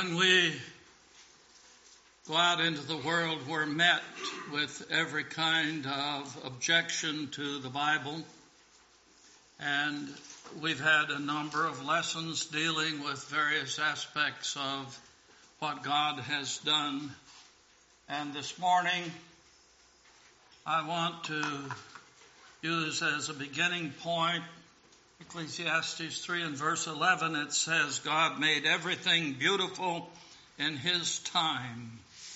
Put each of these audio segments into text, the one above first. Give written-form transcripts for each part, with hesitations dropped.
When we go out into the world, we're met with every kind of objection to the Bible. And we've had a number of lessons dealing with various aspects of what God has done. And this morning, I want to use as a beginning point Ecclesiastes 3 and verse 11. It says, God made everything beautiful in His time.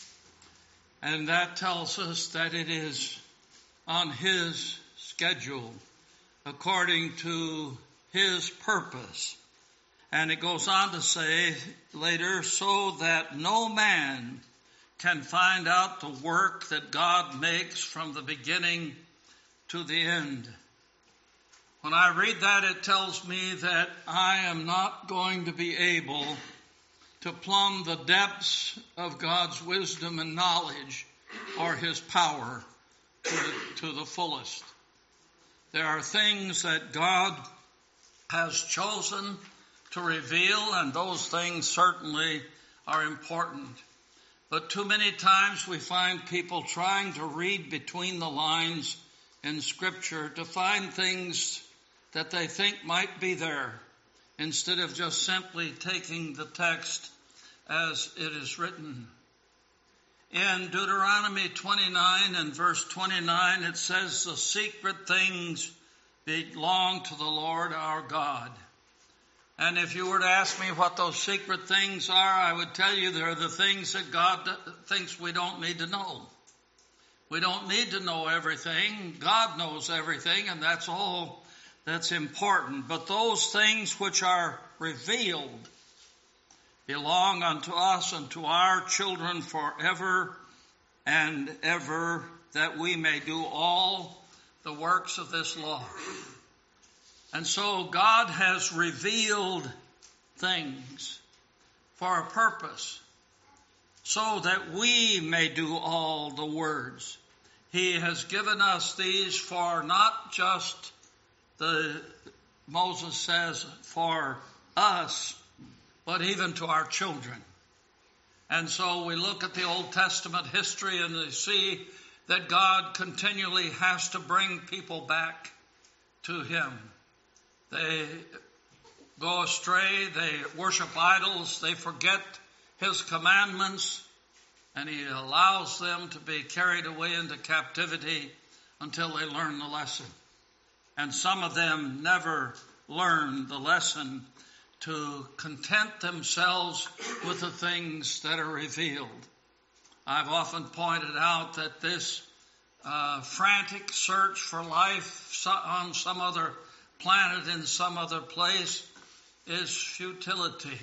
And that tells us that it is on His schedule, according to His purpose. And it goes on to say later, so that no man can find out the work that God makes from the beginning to the end. When I read that, it tells me that I am not going to be able to plumb the depths of God's wisdom and knowledge or His power to the fullest. There are things that God has chosen to reveal, and those things certainly are important. But too many times we find people trying to read between the lines in Scripture to find things that they think might be there, instead of just simply taking the text as it is written. In Deuteronomy 29 and verse 29, it says, the secret things belong to the Lord our God. And if you were to ask me what those secret things are, I would tell you they're the things that God thinks we don't need to know. We don't need to know everything. God knows everything, and that's all that's important. But those things which are revealed belong unto us and to our children forever and ever, that we may do all the works of this law. And so God has revealed things for a purpose, so that we may do all the words. He has given us these for not just Moses says, for us, but even to our children. And so we look at the Old Testament history and we see that God continually has to bring people back to Him. They go astray, they worship idols, they forget His commandments, and He allows them to be carried away into captivity until they learn the lesson. And some of them never learn the lesson to content themselves with the things that are revealed. I've often pointed out that this frantic search for life on some other planet in some other place is futility.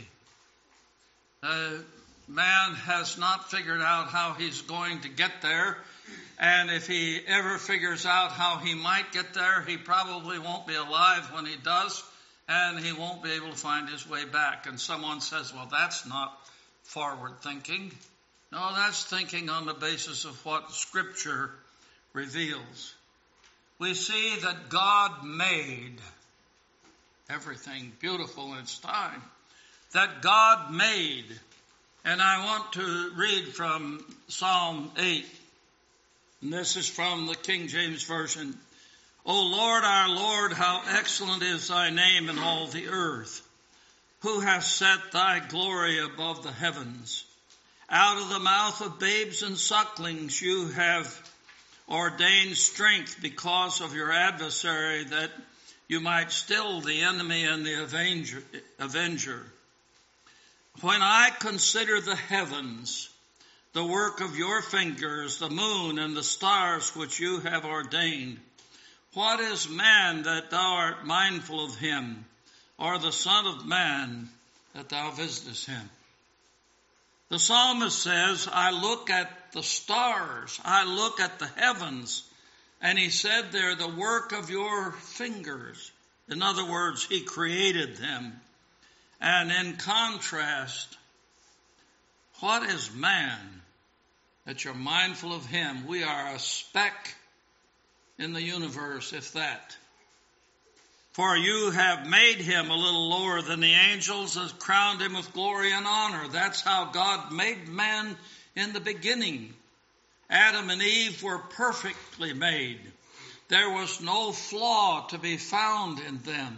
Man has not figured out how he's going to get there. And if he ever figures out how he might get there, he probably won't be alive when he does, and he won't be able to find his way back. And someone says, well, that's not forward thinking. No, that's thinking on the basis of what Scripture reveals. We see that God made everything beautiful in its time. That God made. And I want to read from Psalm 8. And this is from the King James Version. O Lord, our Lord, how excellent is thy name in all the earth. Who has set thy glory above the heavens? Out of the mouth of babes and sucklings you have ordained strength because of your adversary, that you might still the enemy and the avenger. When I consider the heavens, the work of your fingers, the moon and the stars which you have ordained, what is man that thou art mindful of him, or the son of man that thou visitest him? The psalmist says, I look at the stars, I look at the heavens, and he said they're the work of your fingers. In other words, He created them. And in contrast, what is man that you're mindful of him? We are a speck in the universe, if that. For you have made him a little lower than the angels, and crowned him with glory and honor. That's how God made man in the beginning. Adam and Eve were perfectly made. There was no flaw to be found in them,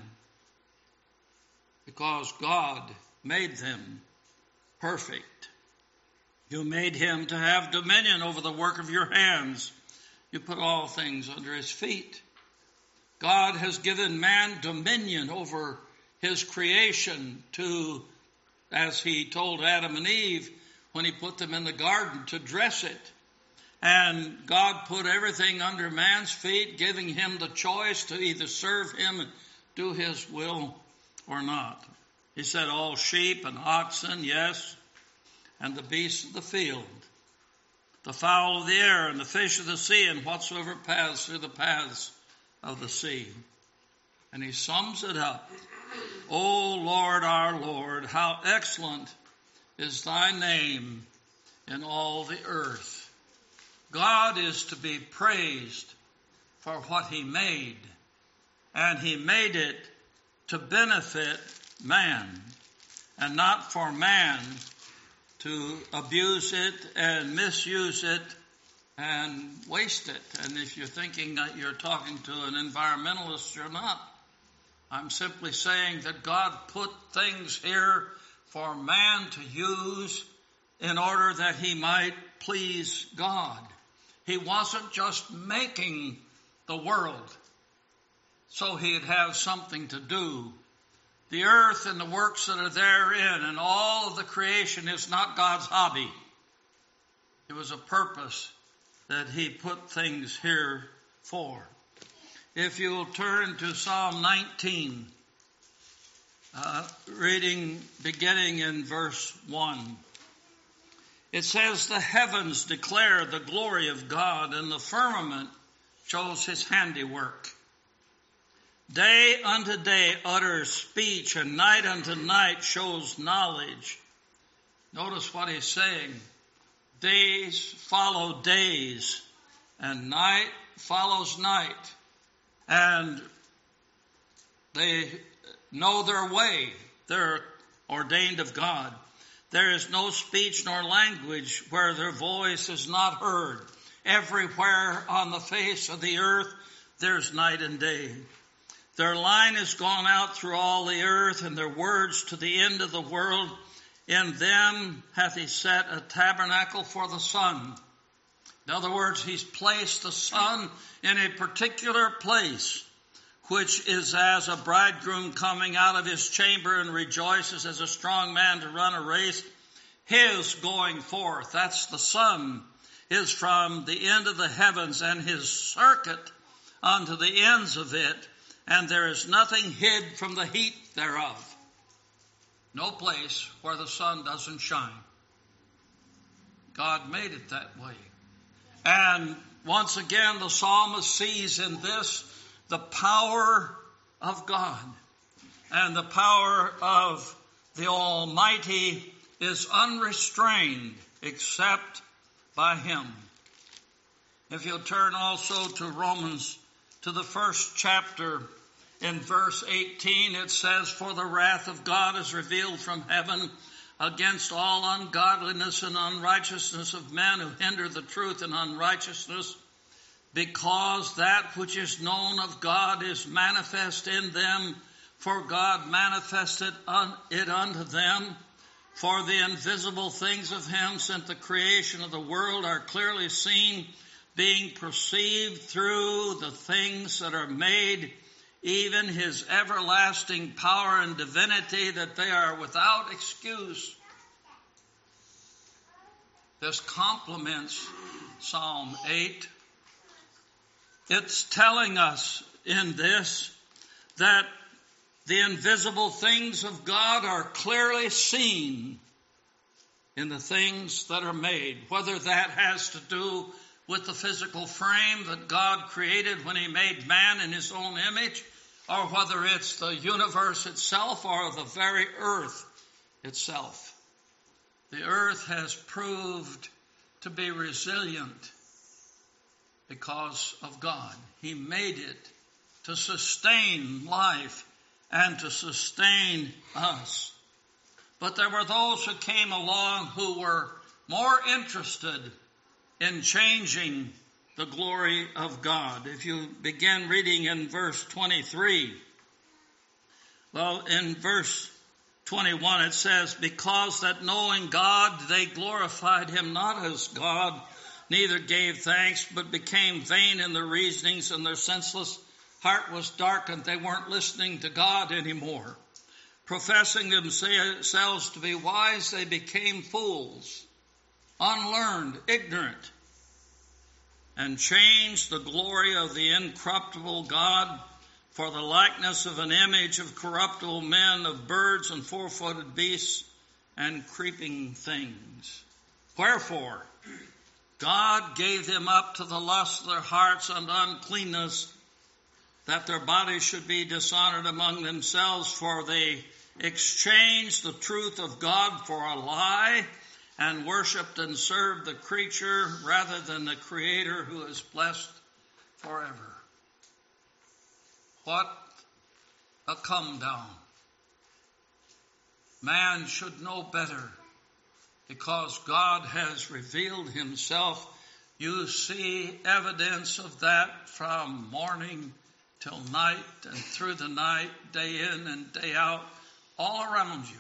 because God made them perfect. You made him to have dominion over the work of your hands. You put all things under his feet. God has given man dominion over his creation to, as he told Adam and Eve when he put them in the garden, to dress it. And God put everything under man's feet, giving him the choice to either serve him and do his will or not. He said all sheep and oxen, yes, and the beasts of the field, the fowl of the air and the fish of the sea, and whatsoever paths through the paths of the sea. And he sums it up. O Lord, our Lord, how excellent is thy name in all the earth. God is to be praised for what he made, and he made it to benefit man, and not for man to abuse it and misuse it and waste it. And if you're thinking that you're talking to an environmentalist, you're not. I'm simply saying that God put things here for man to use in order that he might please God. He wasn't just making the world so he'd have something to do. The earth and the works that are therein and all of the creation is not God's hobby. It was a purpose that he put things here for. If you'll turn to Psalm 19, reading beginning in verse 1. It says, the heavens declare the glory of God, and the firmament shows his handiwork. Day unto day utters speech, and night unto night shows knowledge. Notice what he's saying. Days follow days, and night follows night. And they know their way. They're ordained of God. There is no speech nor language where their voice is not heard. Everywhere on the face of the earth, there's night and day. Their line has gone out through all the earth, and their words to the end of the world. In them hath he set a tabernacle for the sun. In other words, he's placed the sun in a particular place, which is as a bridegroom coming out of his chamber and rejoices as a strong man to run a race. His going forth, that's the sun, is from the end of the heavens, and his circuit unto the ends of it, and there is nothing hid from the heat thereof. No place where the sun doesn't shine. God made it that way. And once again, the psalmist sees in this the power of God. And the power of the Almighty is unrestrained except by him. If you'll turn also to Romans, to the first chapter, in verse 18, it says, for the wrath of God is revealed from heaven against all ungodliness and unrighteousness of men who hinder the truth in unrighteousness, because that which is known of God is manifest in them, for God manifested it unto them. For the invisible things of him since the creation of the world are clearly seen, being perceived through the things that are made, even his everlasting power and divinity, that they are without excuse. This complements Psalm 8. It's telling us in this that the invisible things of God are clearly seen in the things that are made, whether that has to do with the physical frame that God created when he made man in his own image, or whether it's the universe itself or the very earth itself. The earth has proved to be resilient because of God. He made it to sustain life and to sustain us. But there were those who came along who were more interested in changing the glory of God. If you begin reading in verse 23, in verse 21 it says, because that knowing God, they glorified him not as God, neither gave thanks, but became vain in their reasonings, and their senseless heart was darkened. They weren't listening to God anymore. Professing themselves to be wise, they became fools, unlearned, ignorant, and changed the glory of the incorruptible God for the likeness of an image of corruptible men, of birds and four-footed beasts and creeping things. Wherefore, God gave them up to the lust of their hearts and uncleanness, that their bodies should be dishonored among themselves, for they exchanged the truth of God for a lie, and worshipped and served the creature rather than the Creator, who is blessed forever. What a come down. Man should know better, because God has revealed himself. You see evidence of that from morning till night and through the night, day in and day out, all around you.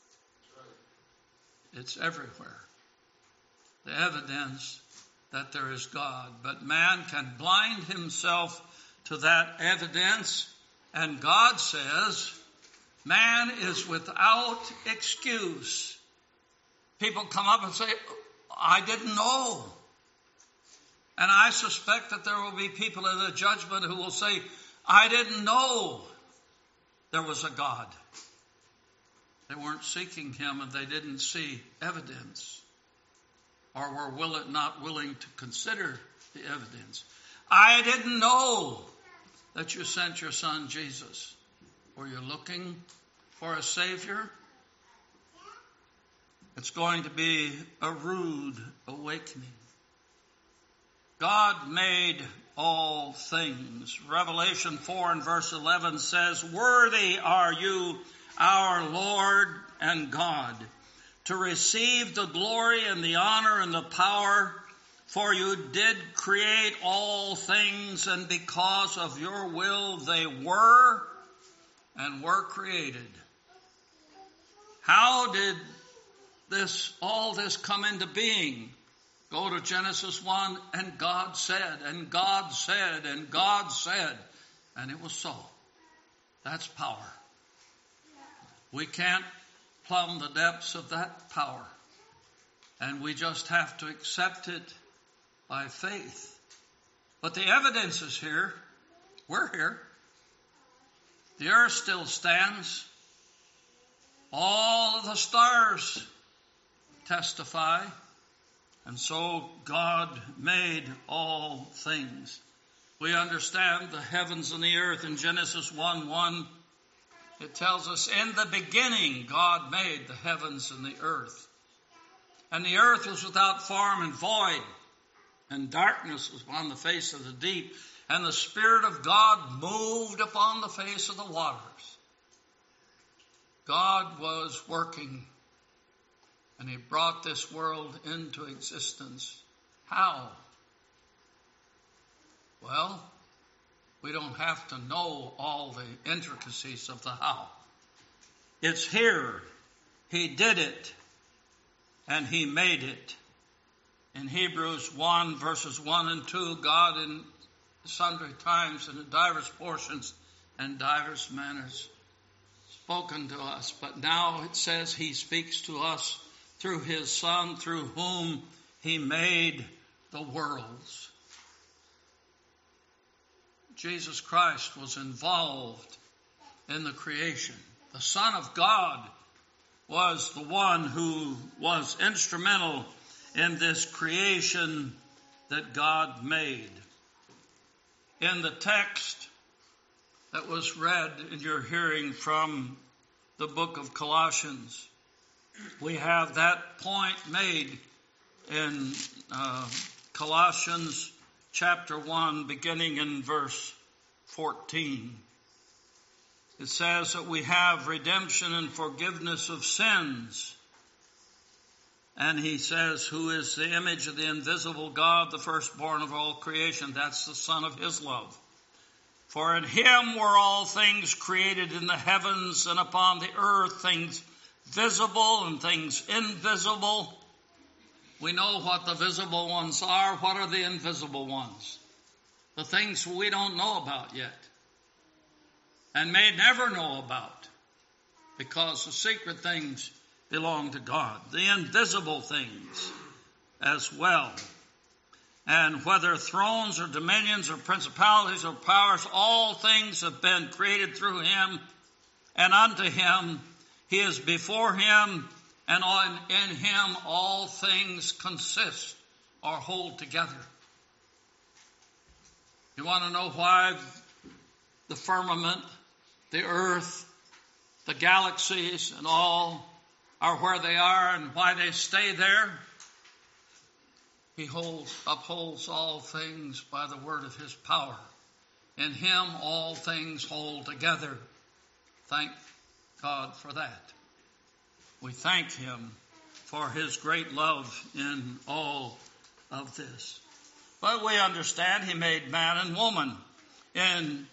It's everywhere. The evidence that there is God. But man can blind himself to that evidence, and God says man is without excuse. People come up and say, I didn't know. And I suspect that there will be people in the judgment who will say, I didn't know there was a God. They weren't seeking him, and they didn't see evidence, or were not willing to consider the evidence. I didn't know that you sent your son Jesus. Were you looking for a Savior? It's going to be a rude awakening. God made all things. Revelation 4 and verse 11 says, worthy are you, our Lord and God, to receive the glory and the honor and the power, for you did create all things, and because of your will they were and were created. How did all this come into being? Go to Genesis 1, and God said, and God said, and God said, and it was so. That's power. We can't plumb the depths of that power, and we just have to accept it by faith. But the evidence is here. We're here. The earth still stands. All of the stars testify. And so God made all things. We understand the heavens and the earth in Genesis 1:1. It tells us, in the beginning God made the heavens and the earth. And the earth was without form and void, and darkness was upon the face of the deep, and the Spirit of God moved upon the face of the waters. God was working, and he brought this world into existence. How? Well, we don't have to know all the intricacies of the how. It's here. He did it, and he made it. In Hebrews 1, verses 1 and 2, God in sundry times and in divers portions and divers manners spoken to us. But now it says he speaks to us through his Son, through whom he made the worlds. Jesus Christ was involved in the creation. The Son of God was the one who was instrumental in this creation that God made. In the text that was read in your hearing from the book of Colossians, we have that point made in Colossians chapter 1, beginning in verse 14. It says that we have redemption and forgiveness of sins. And he says, who is the image of the invisible God, the firstborn of all creation. That's the Son of his love. For in him were all things created in the heavens and upon the earth, things visible and things invisible. We know what the visible ones are. What are the invisible ones? The things we don't know about yet and may never know about, because the secret things belong to God. The invisible things as well. And whether thrones or dominions or principalities or powers, all things have been created through him and unto him. He is before him, and in him all things consist or hold together. You want to know why the firmament, the earth, the galaxies, and all are where they are and why they stay there? He upholds all things by the word of his power. In him all things hold together. Thank God for that. We thank him for his great love in all of this. But we understand he made man and woman. In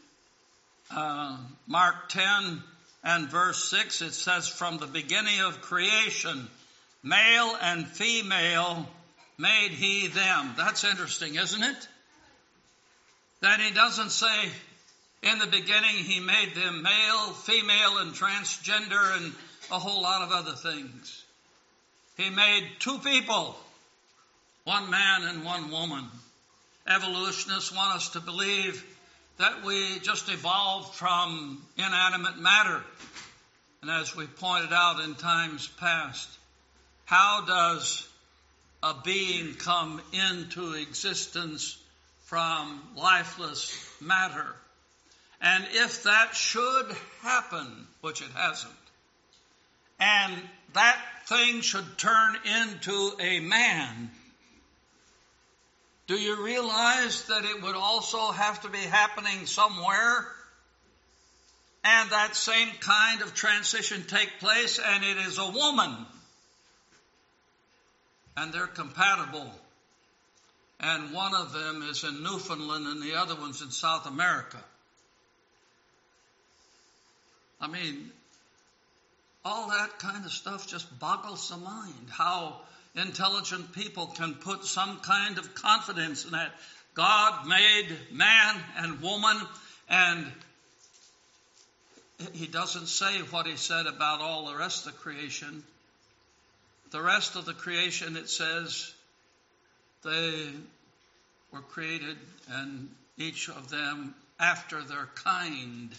Mark 10 and verse 6, it says, from the beginning of creation, male and female made he them. That's interesting, isn't it? That he doesn't say in the beginning he made them male, female, and transgender and a whole lot of other things. He made two people, one man and one woman. Evolutionists want us to believe that we just evolved from inanimate matter. And as we pointed out in times past, how does a being come into existence from lifeless matter? And if that should happen, which it hasn't, and that thing should turn into a man, do you realize that it would also have to be happening somewhere? And that same kind of transition take place, and it is a woman. And they're compatible. And one of them is in Newfoundland and the other one's in South America. I mean, all that kind of stuff just boggles the mind. How intelligent people can put some kind of confidence in that. God made man and woman, and he doesn't say what he said about all the rest of the creation. The rest of the creation, it says, they were created, and each of them after their kind.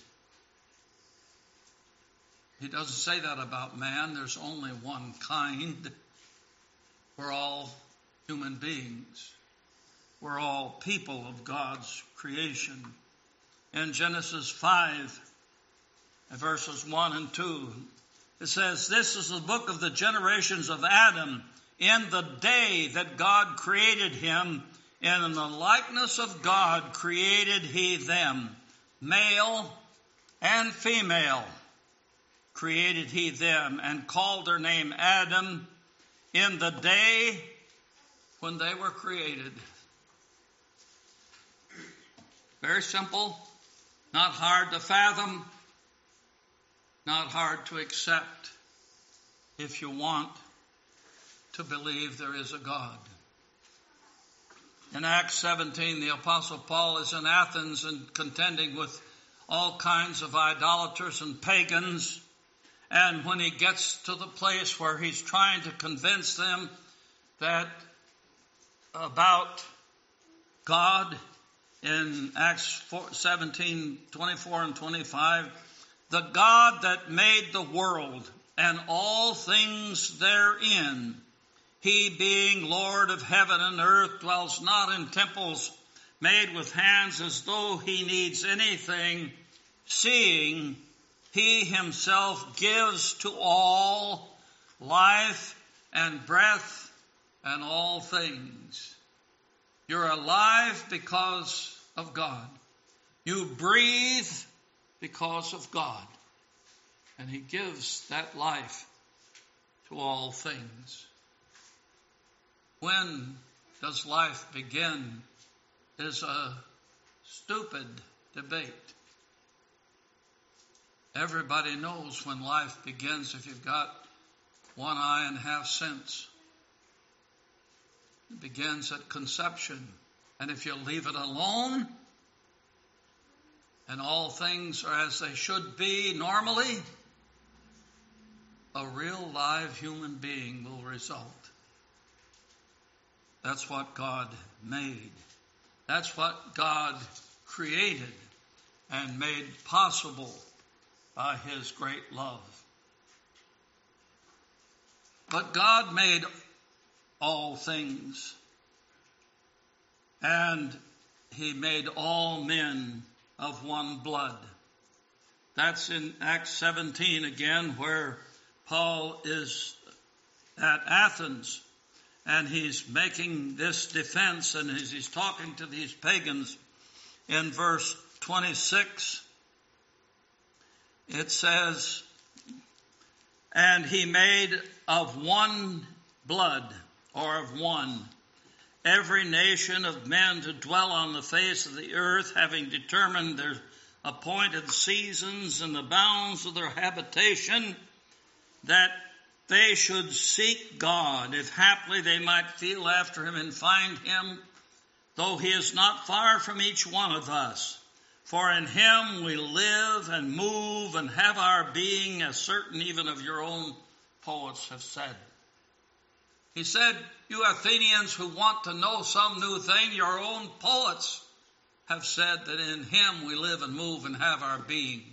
He doesn't say that about man. There's only one kind. We're all human beings. We're all people of God's creation. In Genesis 5, verses 1 and 2, it says, this is the book of the generations of Adam. In the day that God created him, and in the likeness of God created he them. Male and female created he them, and called their name Adam in the day when they were created. Very simple, not hard to fathom, not hard to accept if you want to believe there is a God. In Acts 17, the Apostle Paul is in Athens and contending with all kinds of idolaters and pagans. And when he gets to the place where he's trying to convince them that about God, in Acts 17, 24 and 25, the God that made the world and all things therein, he being Lord of heaven and earth, dwells not in temples made with hands as though he needs anything, seeing he himself gives to all life and breath and all things. You're alive because of God. You breathe because of God, and He gives that life to all things. When does life begin is a stupid debate. Everybody knows when life begins if you've got one eye and half sense. It begins at conception. And if you leave it alone, and all things are as they should be normally, a real live human being will result. That's what God made. That's what God created and made possible by His great love. But God made all things, and He made all men of one blood. That's in Acts 17 again, where Paul is at Athens, and he's making this defense, and as he's talking to these pagans, in verse 26, it says, and He made of one blood, or of one, every nation of men to dwell on the face of the earth, having determined their appointed seasons and the bounds of their habitation, that they should seek God, if haply they might feel after Him and find Him, though He is not far from each one of us. For in Him we live and move and have our being, as certain even of your own poets have said. He said, you Athenians who want to know some new thing, your own poets have said that in Him we live and move and have our being.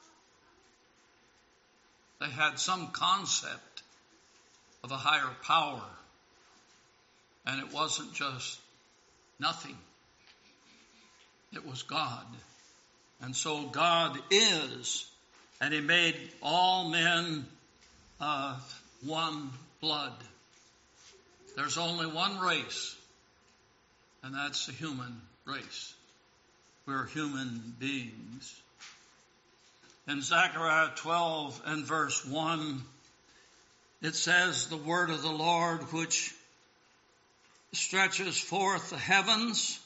They had some concept of a higher power. And it wasn't just nothing. It was God. And so God is, and He made all men of one blood. There's only one race, and that's the human race. We're human beings. In Zechariah 12 and verse 1, it says, the word of the Lord which stretches forth the heavens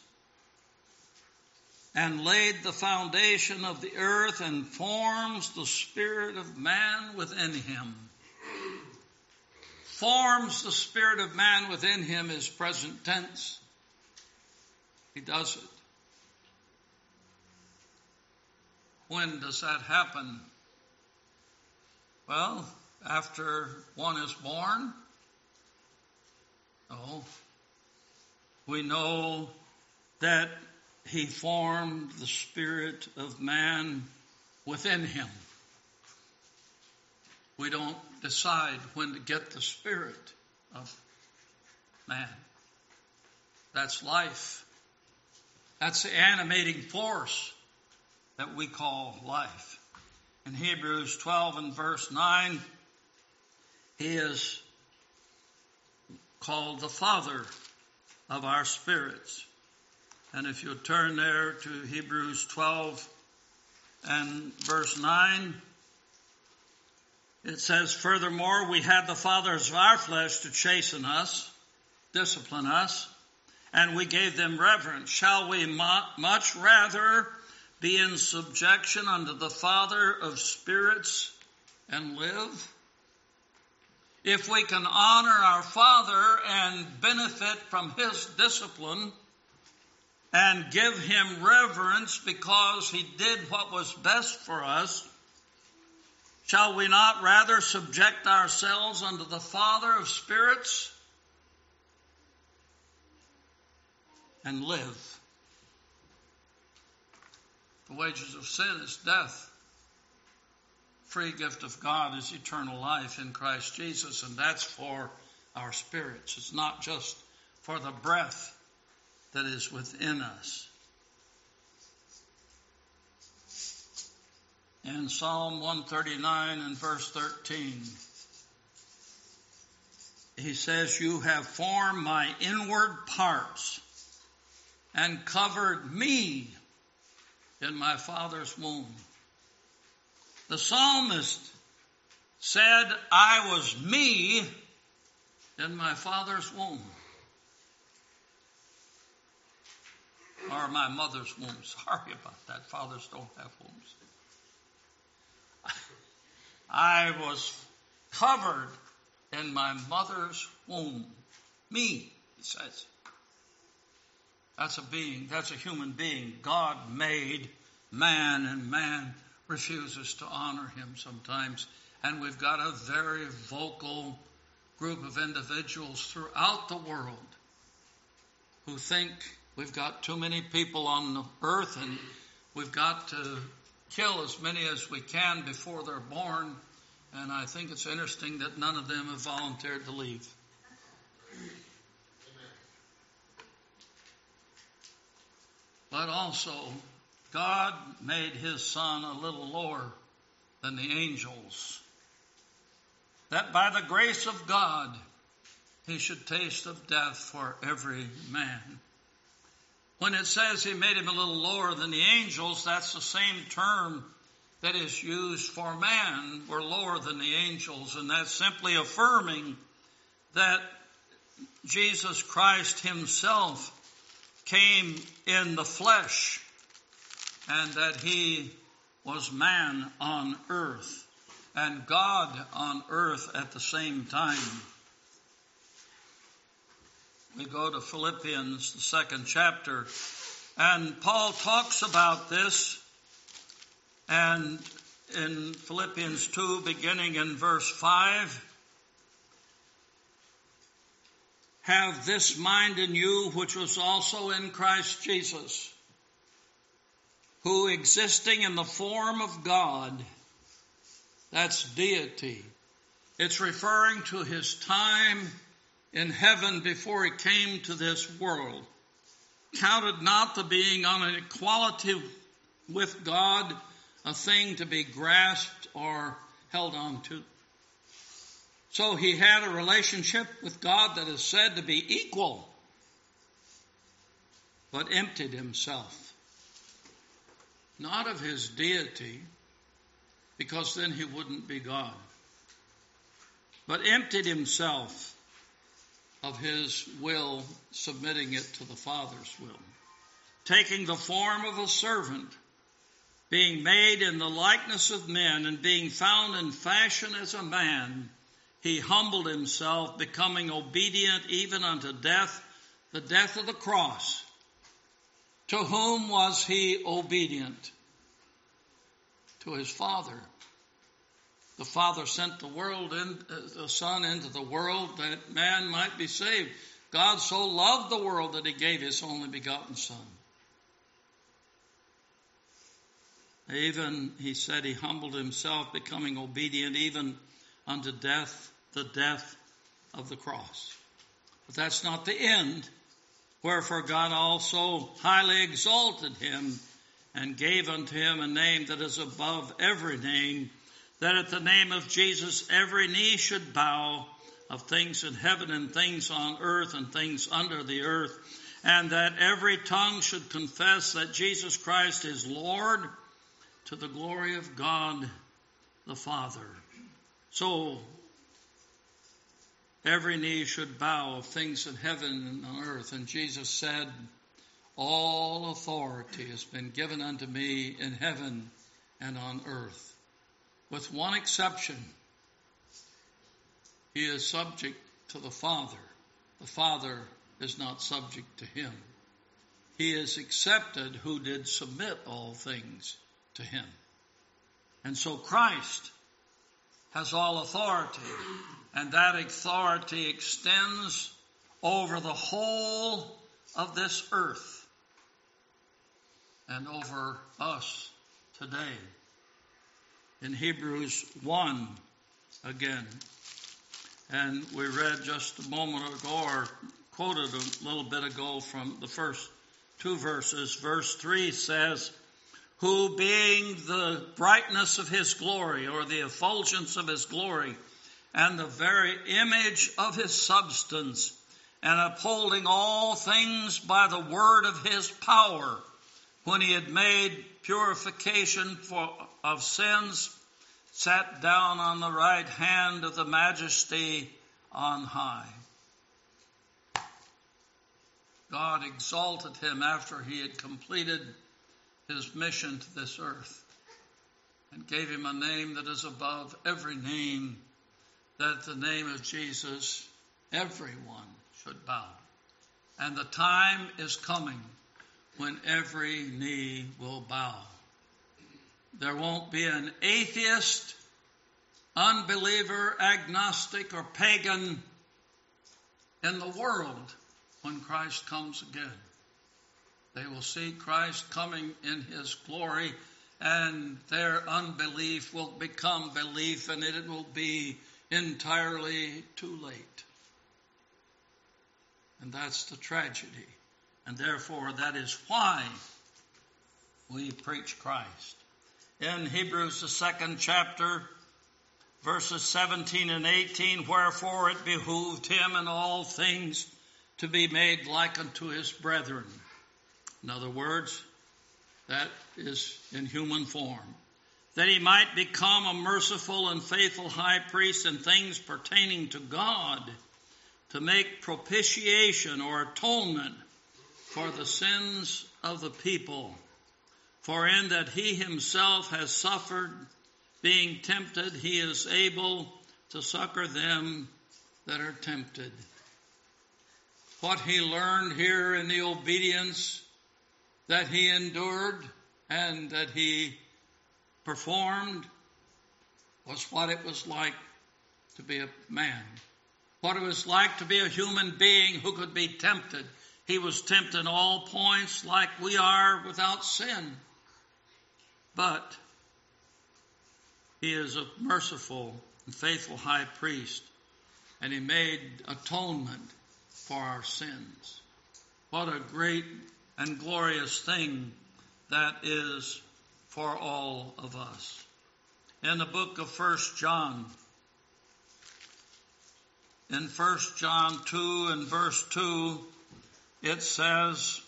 and laid the foundation of the earth and forms the spirit of man within him. Forms the spirit of man within him is present tense. He does it. When does that happen? Well, after one is born? No. We know that He formed the spirit of man within him. We don't decide when to get the spirit of man. That's life. That's the animating force that we call life. In Hebrews 12 and verse 9, He is called the Father of our spirits. And if you turn there to Hebrews 12 and verse 9, it says, furthermore, we had the fathers of our flesh to chasten us, discipline us, and we gave them reverence. Shall we much rather be in subjection unto the Father of spirits and live? If we can honor our Father and benefit from His discipline and give Him reverence because He did what was best for us, shall we not rather subject ourselves unto the Father of spirits and live? The wages of sin is death. Free gift of God is eternal life in Christ Jesus, and that's for our spirits. It's not just for the breath that is within us. In Psalm 139 and verse 13, he says, you have formed my inward parts and covered me in my father's womb. The psalmist said, I was me in my father's womb. Or my mother's womb. Sorry about that. Fathers don't have wombs. I was covered in my mother's womb. Me, he says. That's a being. That's a human being. God made man, and man refuses to honor him sometimes. And we've got a very vocal group of individuals throughout the world who think we've got too many people on the earth and we've got to kill as many as we can before they're born. And I think it's interesting that none of them have volunteered to leave. But also, God made his son a little lower than the angels, that by the grace of God he should taste of death for every man. When it says he made him a little lower than the angels, that's the same term that is used for man. We're lower than the angels, and that's simply affirming that Jesus Christ himself came in the flesh and that he was man on earth and God on earth at the same time. We go to Philippians, the 2nd chapter, and Paul talks about this, and in Philippians 2, beginning in verse 5, have this mind in you which was also in Christ Jesus, who existing in the form of God, that's deity. It's referring to his time in heaven before he came to this world, counted not the being on an equality with God a thing to be grasped or held on to. So he had a relationship with God that is said to be equal, but emptied himself, not of his deity, because then he wouldn't be God, but emptied himself of his will, submitting it to the Father's will, taking the form of a servant, being made in the likeness of men, and being found in fashion as a man, he humbled himself, becoming obedient even unto death, the death of the cross. To whom was he obedient? To his Father. The Father sent the Son into the world that man might be saved. God so loved the world that he gave his only begotten Son. Even, he said, he humbled himself, becoming obedient even unto death, the death of the cross. But that's not the end. Wherefore God also highly exalted him and gave unto him a name that is above every name, that at the name of Jesus every knee should bow, of things in heaven and things on earth and things under the earth, and that every tongue should confess that Jesus Christ is Lord, to the glory of God the Father. So every knee should bow, of things in heaven and on earth. And Jesus said, all authority has been given unto me in heaven and on earth. With one exception, he is subject to the Father. The Father is not subject to him. He is accepted who did submit all things to him. And so Christ has all authority, and that authority extends over the whole of this earth and over us today. In Hebrews 1 again, and we read just a moment ago, or quoted a little bit ago from the first two verses. Verse 3 says, who being the brightness of his glory, or the effulgence of his glory, and the very image of his substance, and upholding all things by the word of his power, when he had made purification of sins, sat down on the right hand of the Majesty on high. God exalted him after he had completed his mission to this earth and gave him a name that is above every name, that at the name of Jesus everyone should bow. And the time is coming when every knee will bow. There won't be an atheist, unbeliever, agnostic, or pagan in the world when Christ comes again. They will see Christ coming in his glory, and their unbelief will become belief, and it will be entirely too late. And that's the tragedy. And therefore, that is why we preach Christ. In Hebrews, the 2nd chapter, verses 17 and 18, wherefore it behooved him in all things to be made like unto his brethren. In other words, that is in human form. That he might become a merciful and faithful high priest in things pertaining to God, to make propitiation or atonement for the sins of the people. For in that he himself has suffered, being tempted, he is able to succor them that are tempted. What he learned here in the obedience that he endured and that he performed was what it was like to be a man. What it was like to be a human being who could be tempted. He was tempted in all points like we are without sin. But he is a merciful and faithful high priest, and he made atonement for our sins. What a great and glorious thing that is for all of us. In the book of 1 John, in 1 John 2 and verse 2, it says,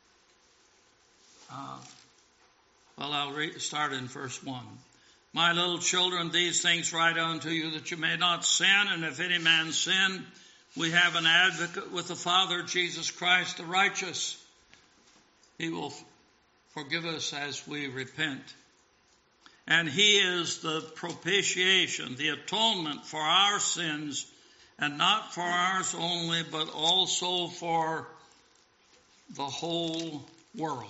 I'll start in verse 1. My little children, these things write unto you that you may not sin, and if any man sin, we have an advocate with the Father, Jesus Christ the righteous. He will forgive us as we repent. And he is the propitiation, the atonement for our sins, and not for ours only, but also for the whole world.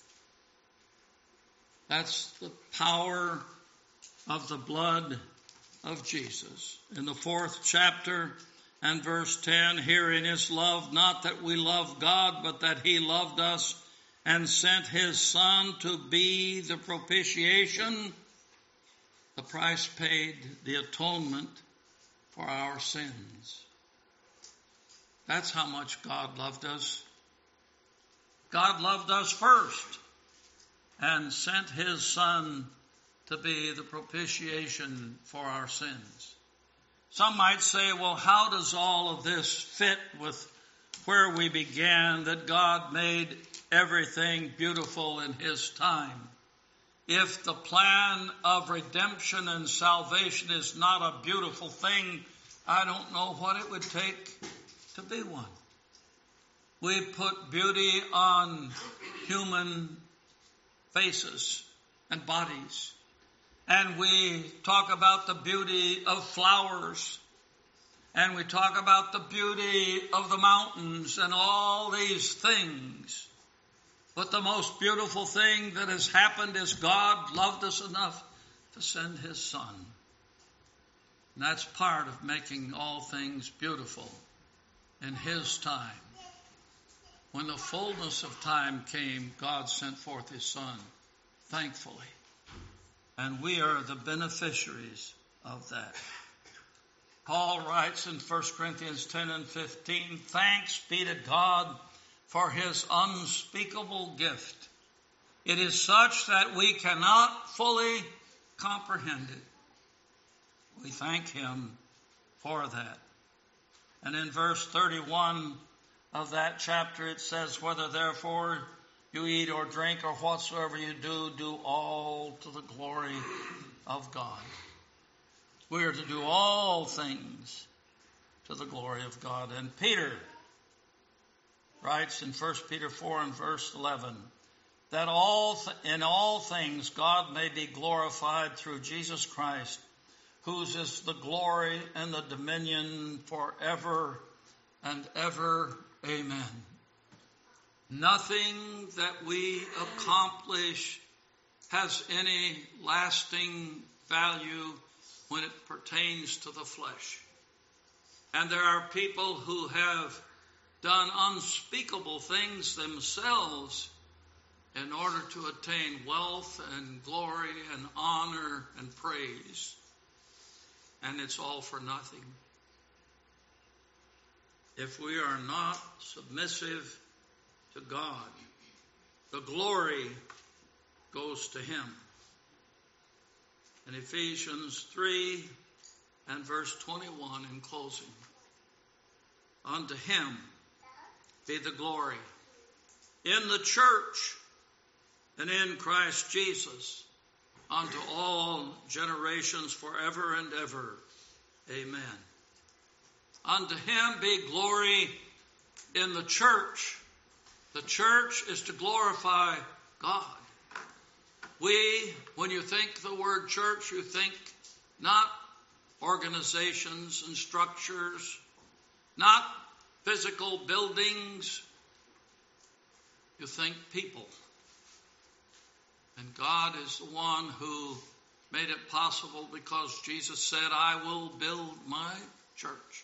That's the power of the blood of Jesus. In the 4th chapter and verse 10, herein is love, not that we love God, but that he loved us and sent his Son to be the propitiation, the price paid, the atonement for our sins. That's how much God loved us. God loved us first and sent his Son to be the propitiation for our sins. Some might say, well, how does all of this fit with where we began, that God made everything beautiful in his time? If the plan of redemption and salvation is not a beautiful thing, I don't know what it would take to be one. We put beauty on human faces and bodies. And we talk about the beauty of flowers. And we talk about the beauty of the mountains and all these things. But the most beautiful thing that has happened is God loved us enough to send his Son. And that's part of making all things beautiful in his time. When the fullness of time came, God sent forth his Son, thankfully. And we are the beneficiaries of that. Paul writes in 1 Corinthians 10 and 15, thanks be to God for his unspeakable gift. It is such that we cannot fully comprehend it. We thank him for that. And in verse 31 of that chapter it says, whether therefore you eat or drink or whatsoever you do, do all to the glory of God. We are to do all things to the glory of God. And Peter writes in 1 Peter 4 and verse 11, that in all things God may be glorified through Jesus Christ, whose is the glory and the dominion forever and ever. Amen. Nothing that we accomplish has any lasting value when it pertains to the flesh. And there are people who have done unspeakable things themselves in order to attain wealth and glory and honor and praise. And it's all for nothing. If we are not submissive to God, the glory goes to Him. In Ephesians 3 and verse 21 in closing, unto Him be the glory in the church and in Christ Jesus unto all generations forever and ever. Amen. Unto Him be glory in the church. The church is to glorify God. When you think the word church, you think not organizations and structures, not physical buildings. You think people. And God is the one who made it possible because Jesus said, I will build my church.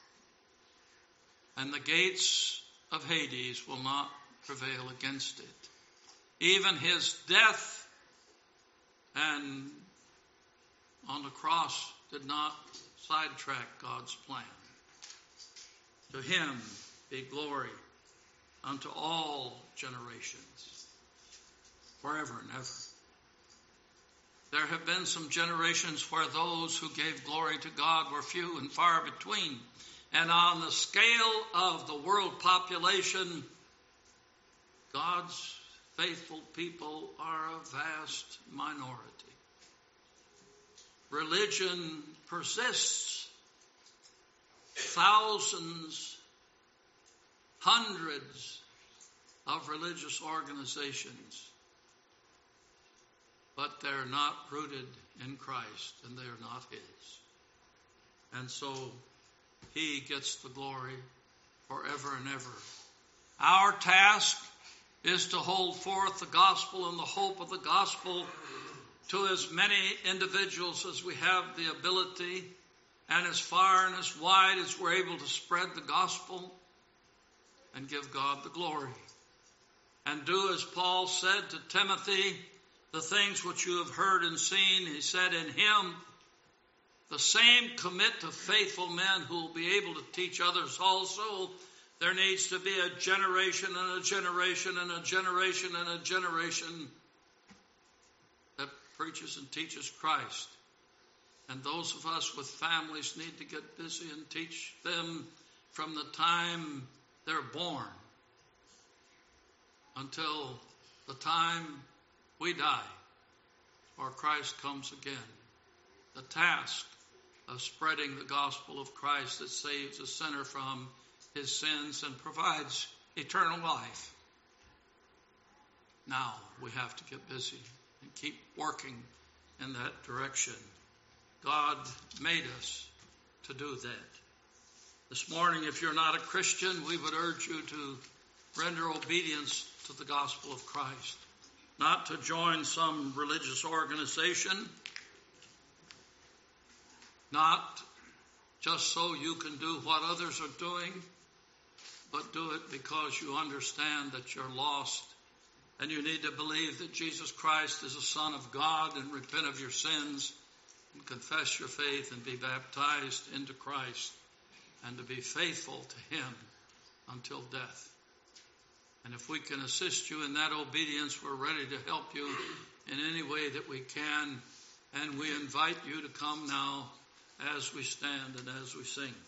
And the gates of Hades will not prevail against it. Even His death and on the cross did not sidetrack God's plan. To Him be glory unto all generations, forever and ever. There have been some generations where those who gave glory to God were few and far between. And on the scale of the world population, God's faithful people are a vast minority. Religion persists. Thousands, hundreds of religious organizations, but they're not rooted in Christ, and they're not His. And so He gets the glory forever and ever. Our task is to hold forth the gospel and the hope of the gospel to as many individuals as we have the ability, and as far and as wide as we're able to spread the gospel and give God the glory. And do as Paul said to Timothy, the things which you have heard and seen, he said, in Him the same commit to faithful men who will be able to teach others also. There needs to be a generation and a generation and a generation and a generation that preaches and teaches Christ. And those of us with families need to get busy and teach them from the time they're born until the time we die or Christ comes again. The task of spreading the gospel of Christ that saves a sinner from his sins and provides eternal life. Now we have to get busy and keep working in that direction. God made us to do that. This morning, if you're not a Christian, we would urge you to render obedience to the gospel of Christ. Not to join some religious organization, not just so you can do what others are doing, but do it because you understand that you're lost and you need to believe that Jesus Christ is the Son of God and repent of your sins and confess your faith and be baptized into Christ and to be faithful to Him until death. And if we can assist you in that obedience, we're ready to help you in any way that we can. And we invite you to come now as we stand and as we sing.